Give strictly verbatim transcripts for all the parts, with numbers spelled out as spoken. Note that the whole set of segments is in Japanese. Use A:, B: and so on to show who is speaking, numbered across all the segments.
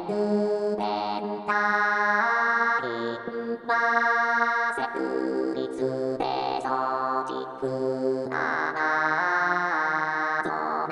A: 全体は設立で組織アマゾナ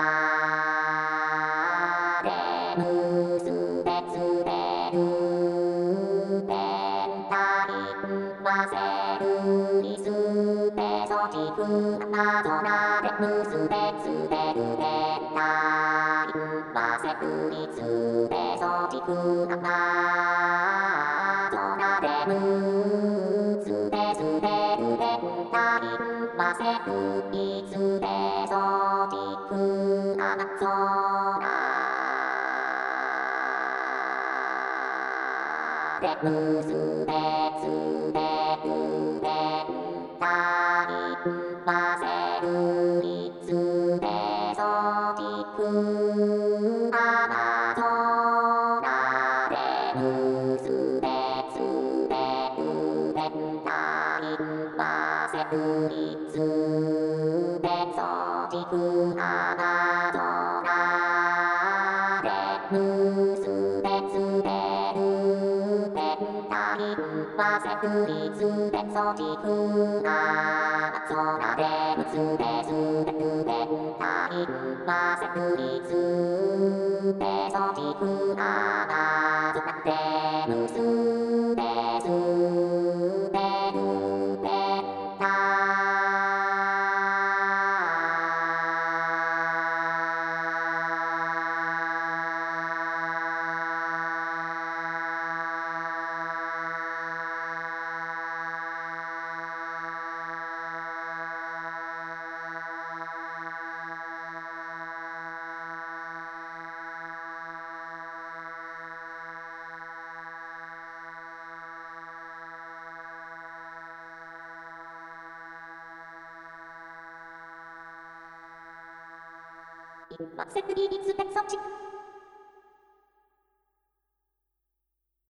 A: で結べつれる全体は設立で組織アマゾナで結べつれる全体は設立で組織アマゾナで結べつれる全体は設立で組織アマゾナで結べつれる全体は設立で組織アマゾナで結べつれる全体は設立で組織アマゾナで結べつれる全体は設立で組織アマゾナで結べつれる全体は設立で組織アマゾナで結べつれる全体一発設立で組織